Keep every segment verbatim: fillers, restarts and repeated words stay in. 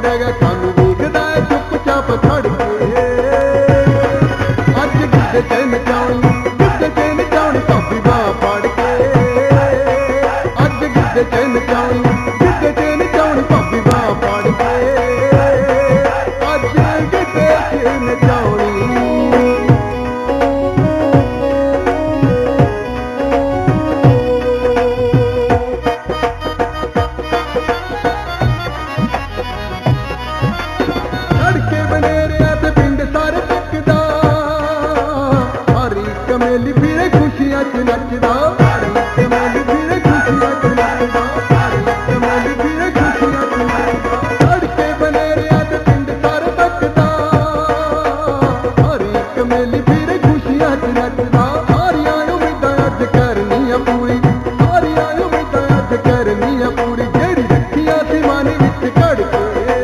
ਪੈ ਗਿਆ ਸਾਨੂੰ ਵੇਖਦਾ ਚੁੱਪ ਚਾਪ ਖੜ ਕੇ। ਅੱਜ ਗਿੱਧੇ ਚ ਨਚਾਉਣੀ ਗਿੱਧੇ ਚ ਨਚਾਉਣੀ ਭਾਬੀ ਬਾਂਹ ਫੜ ਕੇ। ਅੱਜ ਗਿੱਧੇ ਚ ਨਚਾਉਣੀ ਗਿੱਧੇ ਚ ਨਚਾਉਣੀ ਭਾਬੀ ਬਾਂਹ ਫੜ ਕੇ। ਅੱਜ ਗਿੱਧੇ ਚ ਨਚਾਉਣੀ ਕਮੇਲੀ ਫਿਰੇ ਖੁਸ਼ੀਆਂ ਚ ਨੱਚਦਾ। ਕਮੇਲੀ ਫਿਰੇ ਖੁਸ਼ੀਆਂ ਚ ਨੱਚਦਾ। ਕਮੇਲੀ ਫਿਰੇ ਖੁਸ਼ੀਆਂ ਚ ਨੱਚਦਾ। ਸੜਕੇ ਬਨੇਰਿਆਂ ਤੇ ਪਿੰਡ ਸਰ ਤੱਕਦਾ। ਹਰੀ ਕਮੇਲੀ ਫਿਰੇ ਖੁਸ਼ੀਆਂ ਚ ਨੱਚਦਾ। ਸਾਰੀਆਂ ਉਮੀਦਾਂ ਅੱਜ ਕਰਨੀਆਂ ਪੂਰੀ। ਸਾਰੀਆਂ ਉਮੀਦਾਂ ਅੱਜ ਕਰਨੀਆਂ ਪੂਰੀ। ਜਿਹੜੀ ਰੱਖੀਆਂ ਸੀ ਮਨ ਵਿੱਚ ਘੜ ਕੇ।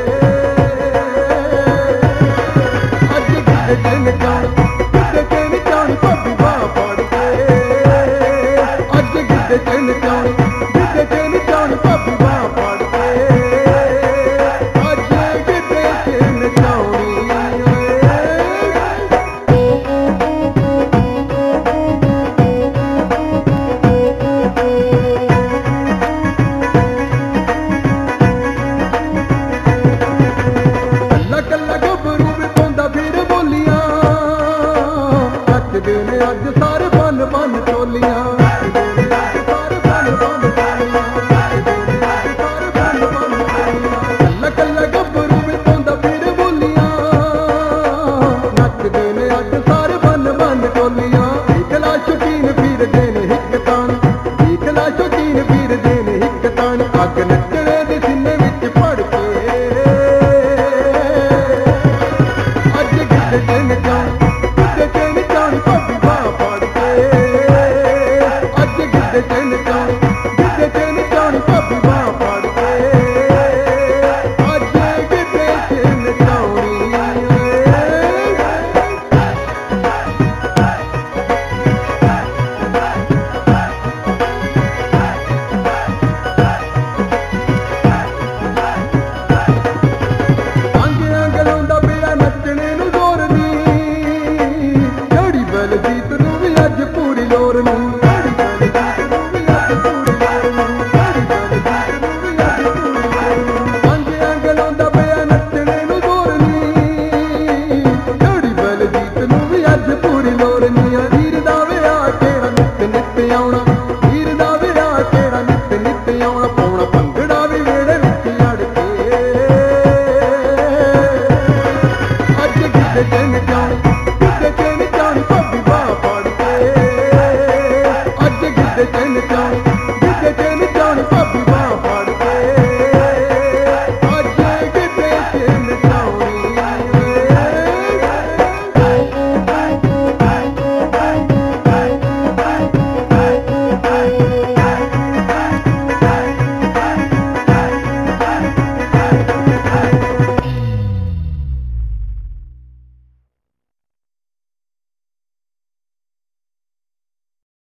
ਅੱਜ ਗਿੱਧੇ ਚ ਨਚਾਉਣ ਗਿੱਧੇ ਚ ਨਚਾਉਣ ਭਾਬੀ ਬਾਂਹ ਫੜ ਕੇ। ਅੱਜ ਗਿੱਧੇ ਚ ਨਚਾਉਣ ਗਿੱਧੇ ਚ ਨਚਾਉਣ ਭਾਬੀ ਬਾਂਹ ਫੜ ਕੇ। ਅੱਜ ਗਿੱਧੇ ਚ ਨਚਾਉਣੀ ਕੱਲਾ ਕੱਲਾ ਗੱਭਰੂ ਵੀ ਪਾਉਂਦਾ ਫਿਰ ਬੋਲੀਆਂ। ਨੱਚਦੇ ਨੇ ਅੱਜ ਸਾਰੇ ਬੰਨ ਬੰਨ ਟੋਲੀਆਂ। ਕੱਲਾ ਕੱਲਾ ਗੱਭਰੂ ਵੀ ਪਾਉਂਦਾ ਫਿਰ ਬੋਲੀਆਂ। ਨੱਚਦੇ ਨੇ ਅੱਜ ਸਾਰੇ ਬੰਨ ਬੰਨ ਟੋਲੀਆਂ। ਇਕਲਾ ਸ਼ੌਕੀਨ ਫਿਰਦੇ ਨੇ ਹਿੱਕ ਤਾਣ। ਇਕਲਾ ਸ਼ੌਕੀਨ ਫਿਰਦੇ ਨੇ ਹਿੱਕ ਤਾਣ। ਅੱਗ ਨੱਚਣੇ ਦੇ ਸੀਨੇ ਵਿੱਚ ਭੜ ਕੇ। ਅੱਜ ਗਿੱਧੇ ਚ ਨਚਾਉਣ ਗਿੱਧੇ ਚ ਨਚਾਉਣ ਭਾਬੀ ਬਾਂਹ ਫੜ ਕੇ। ਅੱਜ ਗਿੱਧੇ ਚ ਨਚਾਉਣ ਗਿੱਧੇ ਚ ਨਚਾਉਣ ਭਾਬੀ ਬਾਂਹ ਫੜ ਕੇ। ਅੱਜ ਗਿੱਧੇ ਚ ਨਚਾਉਣੀ ਅੰਗ ਅੰਗ ਲਾਉਂਦਾ ਪਿਆ ਨੱਚਣੇ ਨੂੰ ਜ਼ੋਰ ਨੀ। ਜਿਹੜੀ ਬਲਜੀਤ ਨੂੰ ਵੀ ਅੱਜ ਪੂਰੀ ਲੋਰ ਨੀ। ਜਿਹੜੀ ਬਲਜੀਤ ਨੂੰ ਵੀ ਅੱਜ ਪੂਰੀ ਲੋਰ ਨੀ। ਜਿਹੜੀ ਬਲਜੀਤ ਨੂੰ ਵੀ ਅੱਜ ਪੂਰੀ ਲੋਰ ਨੀ। ਅੰਗ ਅੰਗ ਲਾਉਂਦਾ ਪਿਆ ਨੱਚਣੇ ਨੂੰ ਜ਼ੋਰ ਨੀ। ਜਿਹੜੀ ਬਲਜੀਤ ਨੂੰ ਵੀ ਅੱਜ ਪੂਰੀ ਲੋਰ ਨੀ। ਵੀਰ ਦਾ ਵਿਆਹ ਕਿਹੜਾ ਨਿੱਤ ਨਿੱਤ ਆਉਣਾ। ਵੀਰ ਦਾ ਵਿਆਹ ਕਿਹੜਾ ਨਿੱਤ ਨਿੱਤ ਆਉਣਾ। ਪਾਉਣਾ ਭੰਗੜਾ ਵੀ ਵੇੜੇ ਵਿੱਚ ਅੜ ਕੇ। ਅੱਜ ਗਿੱਧੇ ਚ ਨਚਾਉਣ ਗਿੱਧੇ ਚ ਨਚਾਉਣ ਭਾਬੀ ਬਾਂਹ ਫੜ ਕੇ। ਅੱਜ ਗਿੱਧੇ ਚ ਨਚਾਉਣ